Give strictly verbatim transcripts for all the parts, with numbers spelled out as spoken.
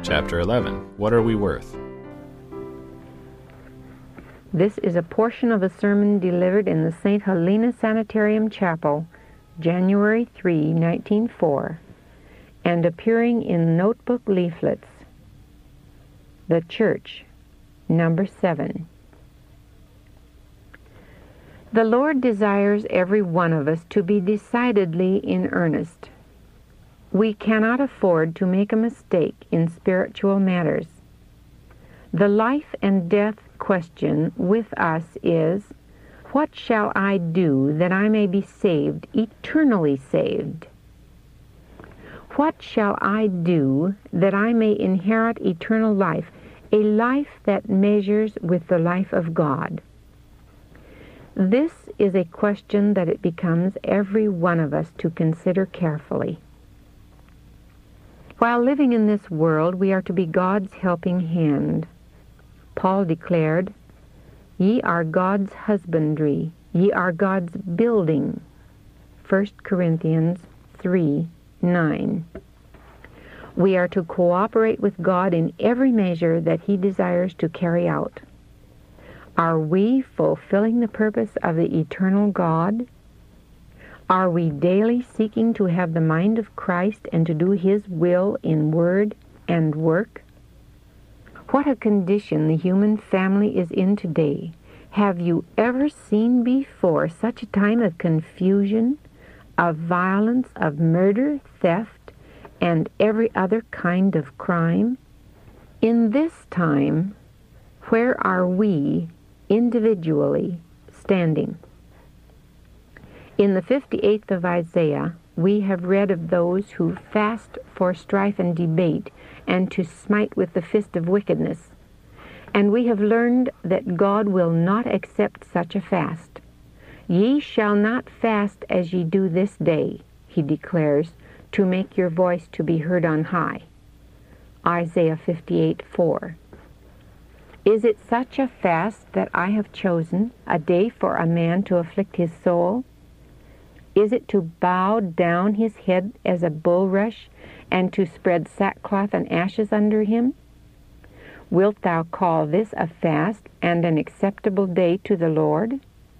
Chapter eleven. What are we worth? This is a portion of a sermon delivered in the Saint Helena Sanitarium Chapel, January third, nineteen oh four, and appearing in notebook leaflets. The Church, number seven. The Lord desires every one of us to be decidedly in earnest. We cannot afford to make a mistake in spiritual matters. The life and death question with us is, what shall I do that I may be saved, eternally saved? What shall I do that I may inherit eternal life, a life that measures with the life of God? This is a question that it becomes every one of us to consider carefully. While living in this world, we are to be God's helping hand. Paul declared, "Ye are God's husbandry, ye are God's building." First Corinthians three nine. We are to cooperate with God in every measure that He desires to carry out. Are we fulfilling the purpose of the eternal God? Are we daily seeking to have the mind of Christ and to do His will in word and work? What a condition the human family is in today. Have you ever seen before such a time of confusion, of violence, of murder, theft, and every other kind of crime? In this time, where are we individually standing? In the fifty-eighth of Isaiah, we have read of those who fast for strife and debate, and to smite with the fist of wickedness. And we have learned that God will not accept such a fast. Ye shall not fast as ye do this day, He declares, to make your voice to be heard on high. Isaiah fifty-eight four. Is it such a fast that I have chosen, a day for a man to afflict his soul? Is it to bow down his head as a bulrush, and to spread sackcloth and ashes under him? Wilt thou call this a fast and an acceptable day to the Lord?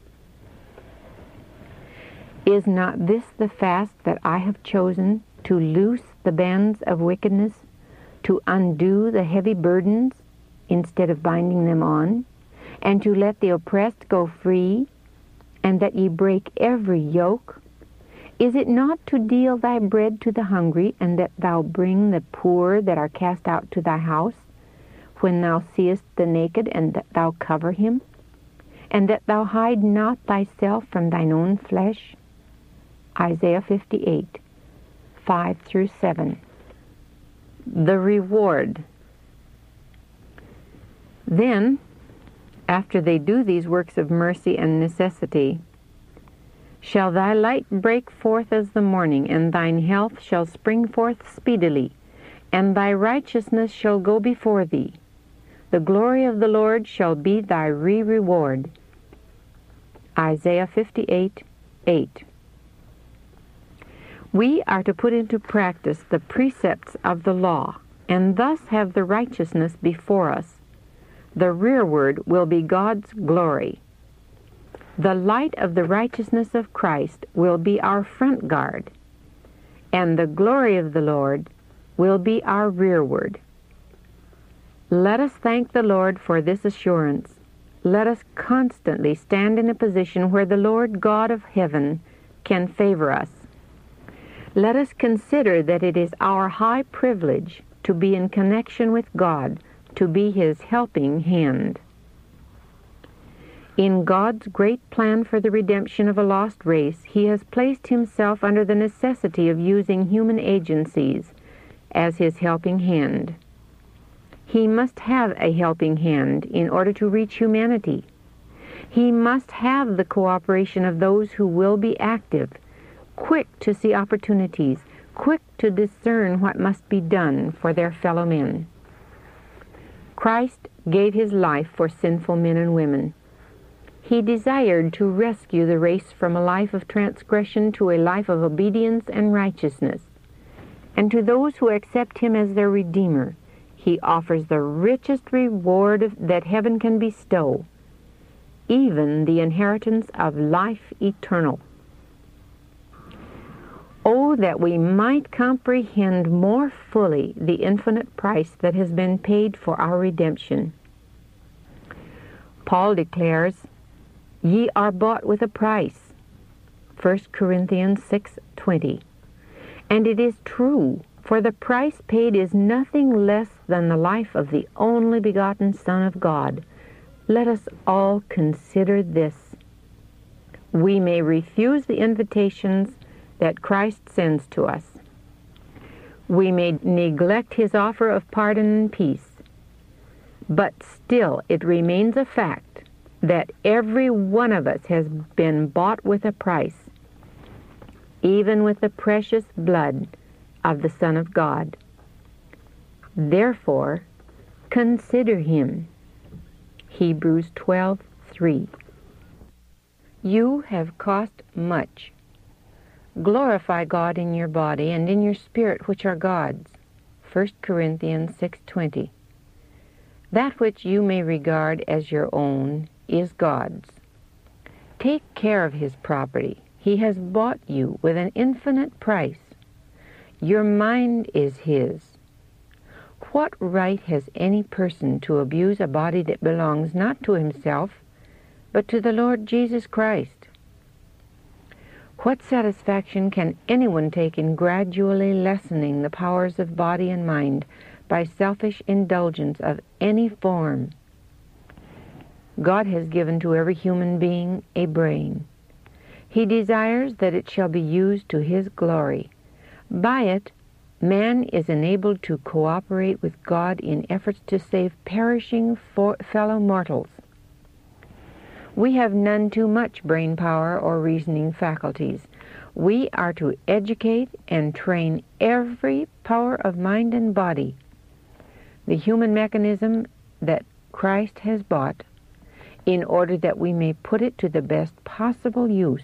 Is not this the fast that I have chosen, to loose the bands of wickedness, to undo the heavy burdens instead of binding them on, and to let the oppressed go free, and that ye break every yoke? Is it not to deal thy bread to the hungry, and that thou bring the poor that are cast out to thy house, when thou seest the naked, and that thou cover him, and that thou hide not thyself from thine own flesh? Isaiah fifty-eight, five through seven. The reward. Then, after they do these works of mercy and necessity, shall thy light break forth as the morning, and thine health shall spring forth speedily, and thy righteousness shall go before thee. The glory of the Lord shall be thy re-reward. Isaiah fifty-eight eight. We are to put into practice the precepts of the law, and thus have the righteousness before us. The rearward will be God's glory. The light of the righteousness of Christ will be our front guard, and the glory of the Lord will be our rearward. Let us thank the Lord for this assurance. Let us constantly stand in a position where the Lord God of heaven can favor us. Let us consider that it is our high privilege to be in connection with God, to be His helping hand. In God's great plan for the redemption of a lost race, He has placed Himself under the necessity of using human agencies as His helping hand. He must have a helping hand in order to reach humanity. He must have the cooperation of those who will be active, quick to see opportunities, quick to discern what must be done for their fellow men. Christ gave His life for sinful men and women. He desired to rescue the race from a life of transgression to a life of obedience and righteousness. And to those who accept Him as their Redeemer, He offers the richest reward of- that heaven can bestow, even the inheritance of life eternal. Oh, that we might comprehend more fully the infinite price that has been paid for our redemption. Paul declares, "Ye are bought with a price," First Corinthians six twenty. And it is true, for the price paid is nothing less than the life of the only begotten Son of God. Let us all consider this. We may refuse the invitations that Christ sends to us. We may neglect his offer of pardon and peace. But still it remains a fact that every one of us has been bought with a price, even with the precious blood of the Son of God. Therefore, consider him. Hebrews twelve three. You have cost much. Glorify God in your body and in your spirit, which are God's. First Corinthians six twenty. That which you may regard as your own is God's. Take care of his property. He has bought you with an infinite price. Your mind is his. What right has any person to abuse a body that belongs not to himself, but to the Lord Jesus Christ? What satisfaction can anyone take in gradually lessening the powers of body and mind by selfish indulgence of any form? God has given to every human being a brain. He desires that it shall be used to his glory. By it, man is enabled to cooperate with God in efforts to save perishing for fellow mortals. We have none too much brain power or reasoning faculties. We are to educate and train every power of mind and body, the human mechanism that Christ has bought, in order that we may put it to the best possible use.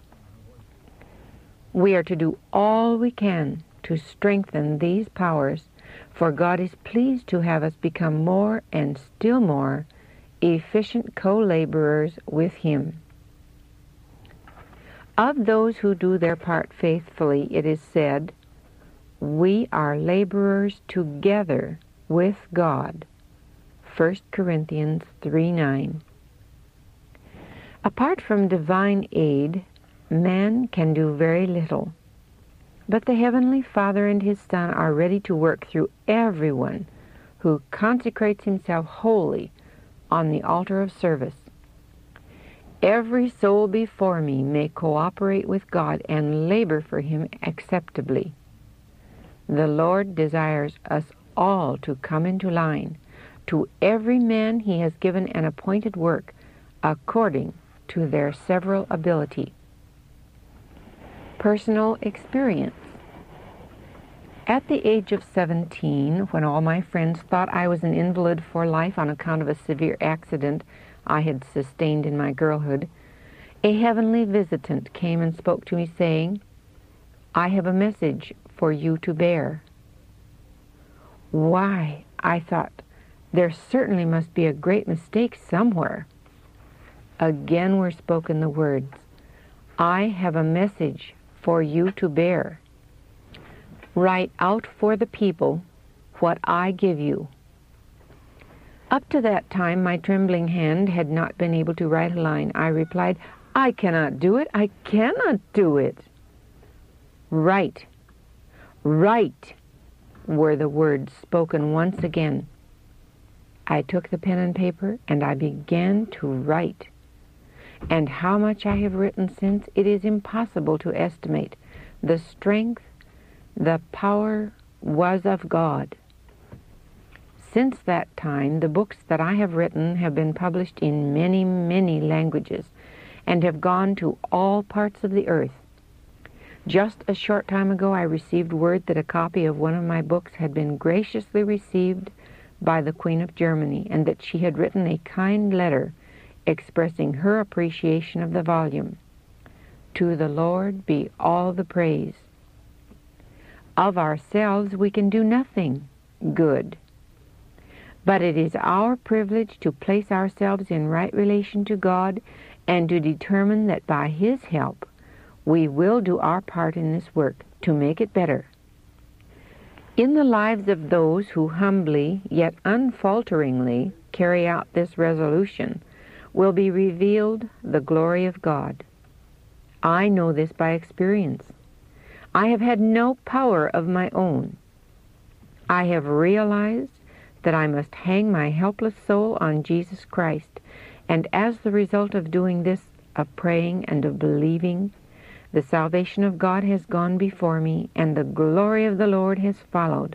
We are to do all we can to strengthen these powers, for God is pleased to have us become more and still more efficient co-laborers with him. Of those who do their part faithfully, it is said, "We are laborers together with God." First Corinthians three nine. Apart from divine aid, man can do very little. But the Heavenly Father and his Son are ready to work through everyone who consecrates himself wholly on the altar of service. Every soul before me may cooperate with God and labor for him acceptably. The Lord desires us all to come into line. To every man he has given an appointed work according to their several ability. Personal experience. At the age of seventeen, when all my friends thought I was an invalid for life on account of a severe accident I had sustained in my girlhood, a heavenly visitant came and spoke to me, saying, "I have a message for you to bear." Why, I thought, there certainly must be a great mistake somewhere. Again were spoken the words, "I have a message for you to bear. Write out for the people what I give you." Up to that time, my trembling hand had not been able to write a line. I replied, "I cannot do it. I cannot do it." "Write, write," were the words spoken once again. I took the pen and paper, and I began to write. And how much I have written since, it is impossible to estimate. The strength, the power was of God. Since that time, the books that I have written have been published in many, many languages and have gone to all parts of the earth. Just a short time ago, I received word that a copy of one of my books had been graciously received by the Queen of Germany, and that she had written a kind letter expressing her appreciation of the volume. To the Lord be all the praise. Of ourselves we can do nothing good. But it is our privilege to place ourselves in right relation to God and to determine that by His help we will do our part in this work to make it better. In the lives of those who humbly yet unfalteringly carry out this resolution will be revealed the glory of God. I know this by experience. I have had no power of my own. I have realized that I must hang my helpless soul on Jesus Christ, and as the result of doing this, of praying and of believing, the salvation of God has gone before me, and the glory of the Lord has followed.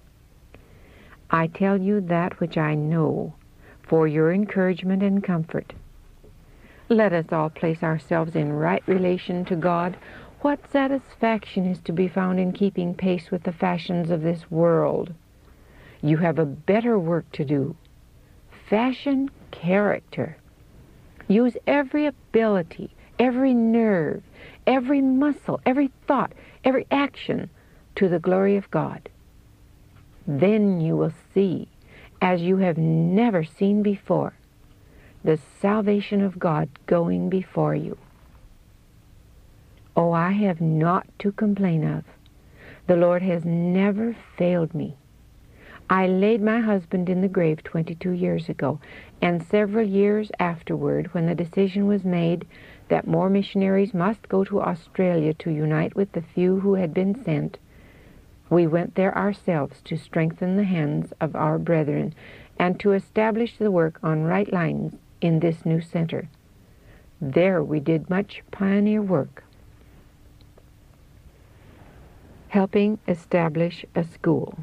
I tell you that which I know, for your encouragement and comfort. Let us all place ourselves in right relation to God. What satisfaction is to be found in keeping pace with the fashions of this world? You have a better work to do. Fashion character. Use every ability, every nerve, every muscle, every thought, every action to the glory of God. Then you will see, as you have never seen before, the salvation of God going before you. Oh, I have naught to complain of. The Lord has never failed me. I laid my husband in the grave twenty-two years ago, and several years afterward, when the decision was made that more missionaries must go to Australia to unite with the few who had been sent, we went there ourselves to strengthen the hands of our brethren and to establish the work on right lines in this new center. There we did much pioneer work, helping establish a school.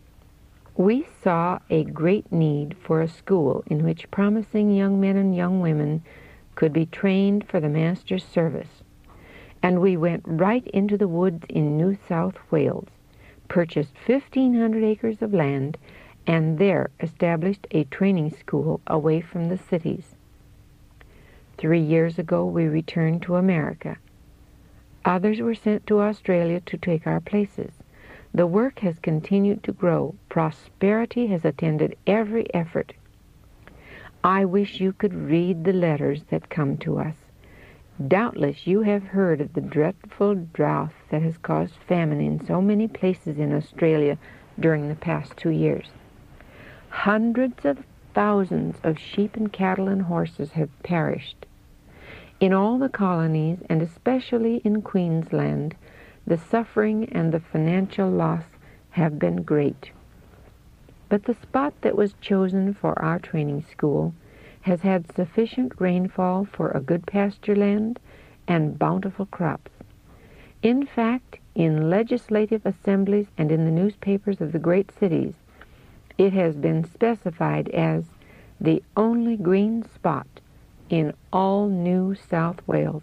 We saw a great need for a school in which promising young men and young women could be trained for the Master's service. And we went right into the woods in New South Wales, purchased fifteen hundred acres of land, and there established a training school away from the cities. Three years ago we returned to America. Others were sent to Australia to take our places. The work has continued to grow. Prosperity has attended every effort. I wish you could read the letters that come to us. Doubtless you have heard of the dreadful drought that has caused famine in so many places in Australia during the past two years. Hundreds of thousands of sheep and cattle and horses have perished. In all the colonies, and especially in Queensland, the suffering and the financial loss have been great. But the spot that was chosen for our training school has had sufficient rainfall for a good pasture land and bountiful crops. In fact, in legislative assemblies and in the newspapers of the great cities, it has been specified as the only green spot in all New South Wales.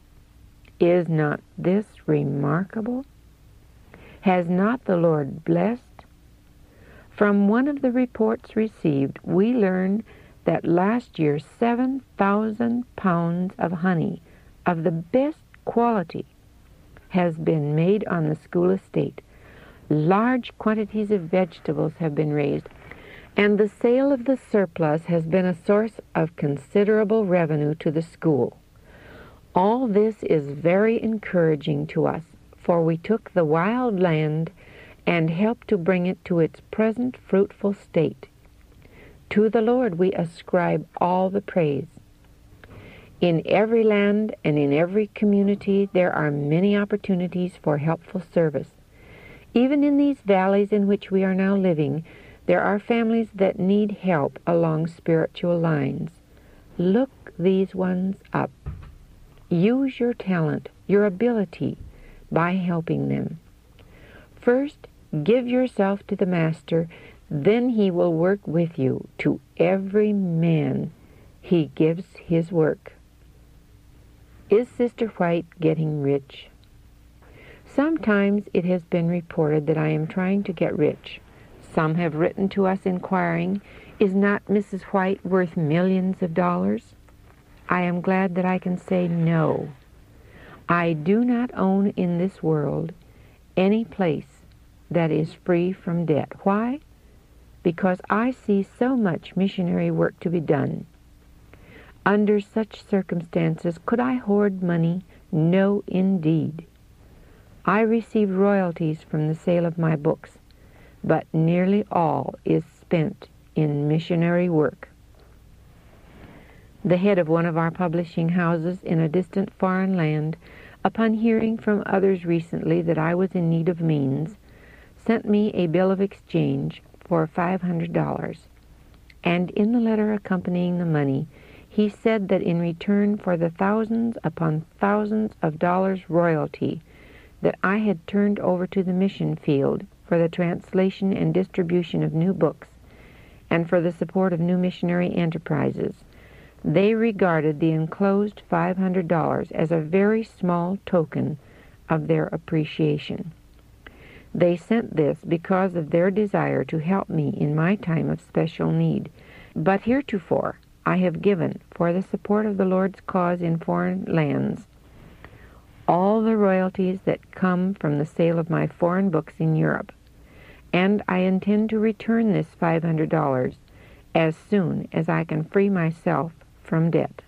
Is not this remarkable? Has not the Lord blessed? From one of the reports received, we learn that last year seven thousand pounds of honey of the best quality has been made on the school estate. Large quantities of vegetables have been raised, and the sale of the surplus has been a source of considerable revenue to the school. All this is very encouraging to us, for we took the wild land and helped to bring it to its present fruitful state. To the Lord we ascribe all the praise. In every land and in every community there are many opportunities for helpful service. Even in these valleys in which we are now living, there are families that need help along spiritual lines. Look these ones up. Use your talent, your ability, by helping them. First, give yourself to the Master, then He will work with you. To every man He gives his work. Is Sister White getting rich? Sometimes it has been reported that I am trying to get rich. Some have written to us inquiring, is not Missus White worth millions of dollars? I am glad that I can say no. I do not own in this world any place that is free from debt. Why? because I see so much missionary work to be done. Under such circumstances, could I hoard money? No, indeed. I receive royalties from the sale of my books, but nearly all is spent in missionary work. The head of one of our publishing houses in a distant foreign land, upon hearing from others recently that I was in need of means, sent me a bill of exchange for five hundred dollars, and in the letter accompanying the money, he said that in return for the thousands upon thousands of dollars royalty that I had turned over to the mission field for the translation and distribution of new books and for the support of new missionary enterprises, they regarded the enclosed five hundred dollars as a very small token of their appreciation. They sent this because of their desire to help me in my time of special need, but heretofore I have given for the support of the Lord's cause in foreign lands all the royalties that come from the sale of my foreign books in Europe, and I intend to return this five hundred dollars as soon as I can free myself from debt.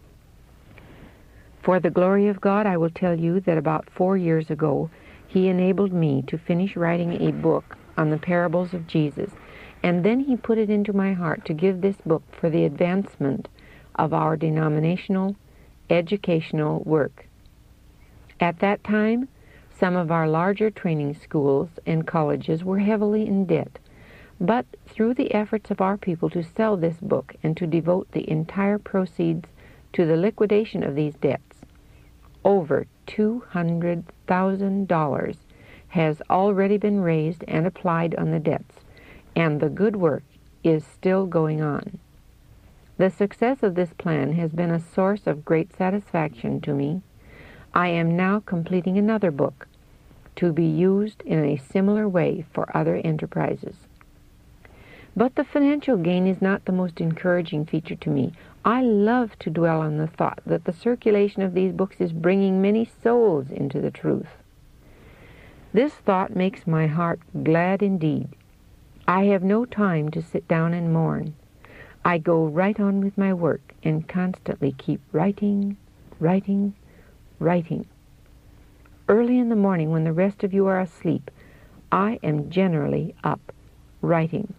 For the glory of God, I will tell you that about four years ago, He enabled me to finish writing a book on the parables of Jesus, and then He put it into my heart to give this book for the advancement of our denominational, educational work. At that time, some of our larger training schools and colleges were heavily in debt, but through the efforts of our people to sell this book and to devote the entire proceeds to the liquidation of these debts, over two hundred thousand dollars has already been raised and applied on the debts, and the good work is still going on. The success of this plan has been a source of great satisfaction to me. I am now completing another book to be used in a similar way for other enterprises. But the financial gain is not the most encouraging feature to me. I love to dwell on the thought that the circulation of these books is bringing many souls into the truth. This thought makes my heart glad indeed. I have no time to sit down and mourn. I go right on with my work and constantly keep writing, writing, writing. Early in the morning, when the rest of you are asleep, I am generally up writing.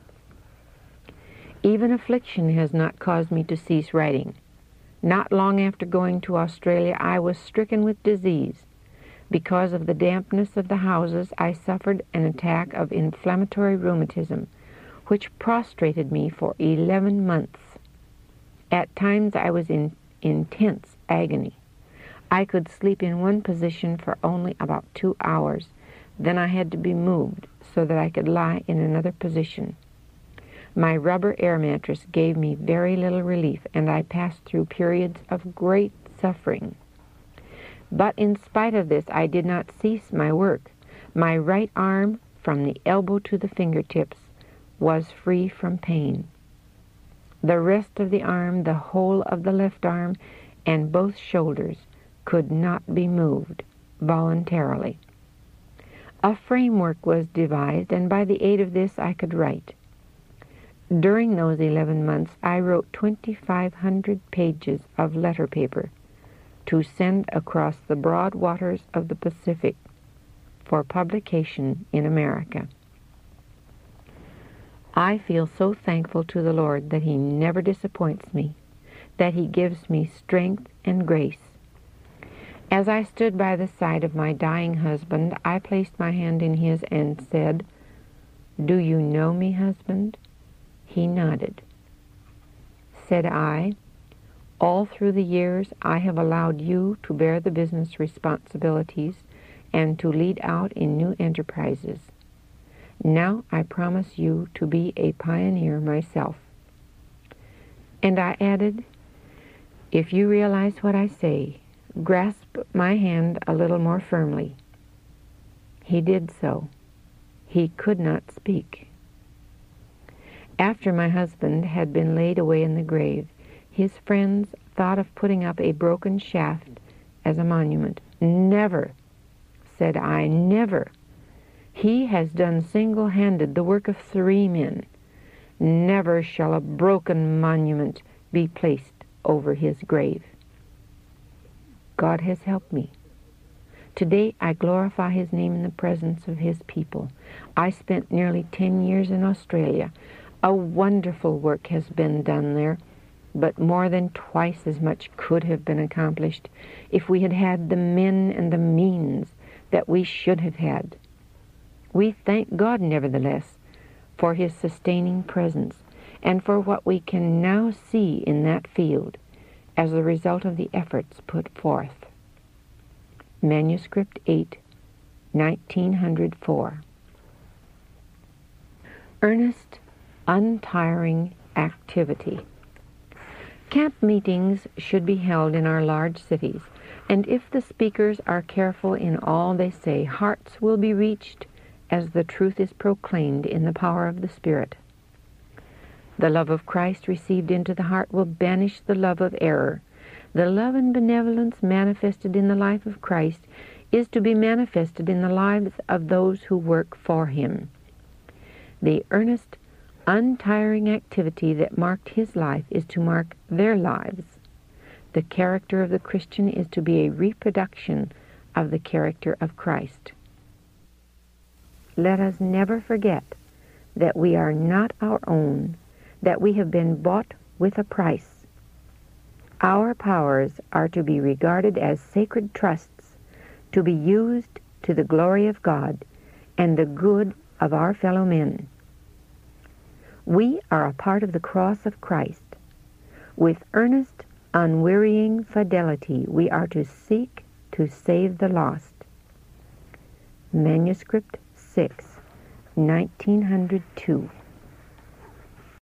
Even affliction has not caused me to cease writing. Not long after going to Australia, I was stricken with disease. Because of the dampness of the houses, I suffered an attack of inflammatory rheumatism, which prostrated me for eleven months. At times I was in intense agony. I could sleep in one position for only about two hours. Then I had to be moved so that I could lie in another position. My rubber air mattress gave me very little relief, and I passed through periods of great suffering. But in spite of this, I did not cease my work. My right arm, from the elbow to the fingertips, was free from pain. The rest of the arm, the whole of the left arm, and both shoulders could not be moved voluntarily. A framework was devised, and by the aid of this I could write. During those eleven months, I wrote twenty-five hundred pages of letter paper to send across the broad waters of the Pacific for publication in America. I feel so thankful to the Lord that He never disappoints me, that He gives me strength and grace. As I stood by the side of my dying husband, I placed my hand in his and said, "Do you know me, husband?" He nodded. Said I, "All through the years I have allowed you to bear the business responsibilities and to lead out in new enterprises. Now I promise you to be a pioneer myself." And I added, "If you realize what I say, grasp my hand a little more firmly." He did so. He could not speak. After my husband had been laid away in the grave, his friends thought of putting up a broken shaft as a monument. "Never," said I, "never. He has done single-handed the work of three men. Never shall a broken monument be placed over his grave. God has helped me. Today I glorify his name in the presence of his people. I spent nearly ten years in Australia. A wonderful work has been done there, but more than twice as much could have been accomplished if we had had the men and the means that we should have had. We thank God, nevertheless, for his sustaining presence and for what we can now see in that field as a result of the efforts put forth. Manuscript eight, nineteen oh four. Earnest, untiring activity. Camp meetings should be held in our large cities, and if the speakers are careful in all they say, hearts will be reached as the truth is proclaimed in the power of the Spirit. The love of Christ received into the heart will banish the love of error. The love and benevolence manifested in the life of Christ is to be manifested in the lives of those who work for him. The earnest, untiring activity that marked his life is to mark their lives. The character of the Christian is to be a reproduction of the character of Christ. Let us never forget that we are not our own, that we have been bought with a price. Our powers are to be regarded as sacred trusts, to be used to the glory of God and the good of our fellow men. We are a part of the cross of Christ. With earnest, unwearying fidelity, we are to seek to save the lost. Manuscript six, nineteen oh two.